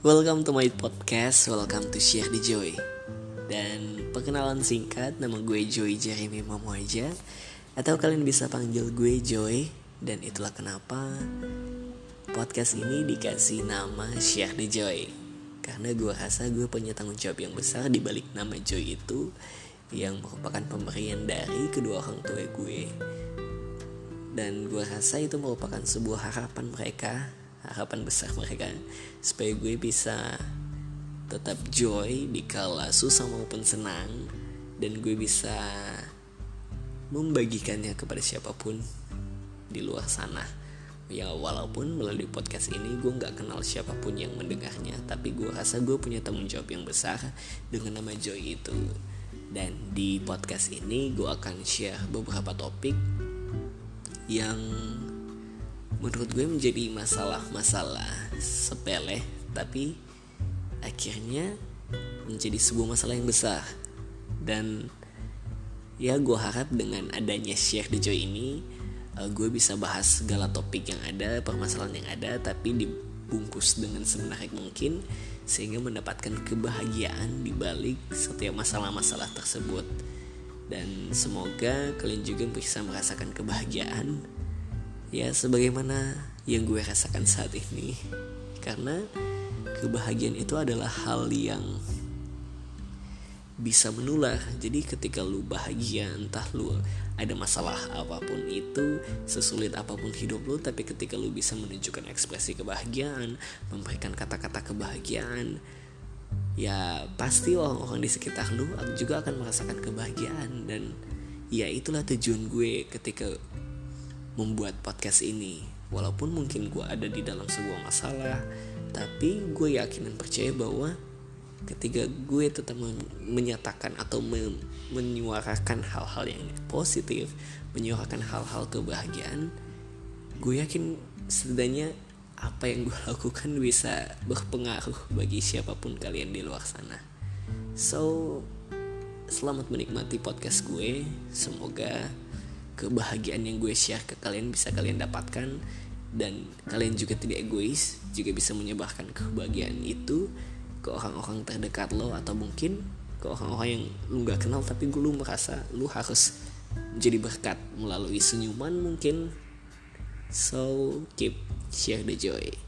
Welcome to my podcast, welcome to Share the Joy. Dan perkenalan singkat, nama gue Joy Jeremy Mamuaja, atau kalian bisa panggil gue Joy. Dan itulah kenapa podcast ini dikasih nama Share the Joy, karena gue rasa gue punya tanggung jawab yang besar di balik nama Joy itu, yang merupakan pemberian dari kedua orang tua gue. Dan gue rasa itu merupakan sebuah harapan besar mereka, supaya gue bisa tetap joy di kala susah maupun senang, dan gue bisa membagikannya kepada siapapun di luar sana. Ya walaupun melalui podcast ini gue gak kenal siapapun yang mendengarnya, tapi gue rasa gue punya tanggung jawab yang besar dengan nama Joy itu. Dan di podcast ini gue akan share beberapa topik yang menurut gue menjadi masalah-masalah sepele, tapi akhirnya menjadi sebuah masalah yang besar. Dan ya gue harap dengan adanya Share the Joy ini, gue bisa bahas segala topik yang ada, permasalahan yang ada, tapi dibungkus dengan semenarik mungkin, sehingga mendapatkan kebahagiaan di balik setiap masalah-masalah tersebut. Dan semoga kalian juga bisa merasakan kebahagiaan, ya sebagaimana yang gue rasakan saat ini. Karena kebahagiaan itu adalah hal yang bisa menular. Jadi ketika lu bahagia, entah lu ada masalah apapun itu, sesulit apapun hidup lu, tapi ketika lu bisa menunjukkan ekspresi kebahagiaan, memberikan kata-kata kebahagiaan, ya pasti orang-orang di sekitar lu juga akan merasakan kebahagiaan. Dan ya itulah tujuan gue ketika membuat podcast ini. Walaupun mungkin gue ada di dalam sebuah masalah, tapi gue yakin dan percaya bahwa ketika gue tetap menyatakan atau menyuarakan hal-hal yang positif, menyuarakan hal-hal kebahagiaan, gue yakin setidaknya apa yang gue lakukan bisa berpengaruh bagi siapapun kalian di luar sana. So, selamat menikmati podcast gue. Semoga kebahagiaan yang gue share ke kalian bisa kalian dapatkan, dan kalian juga tidak egois, juga bisa menyebarkan kebahagiaan itu ke orang-orang terdekat lo, atau mungkin ke orang-orang yang lu gak kenal tapi lu merasa lu harus menjadi berkat melalui senyuman mungkin. So keep share the joy.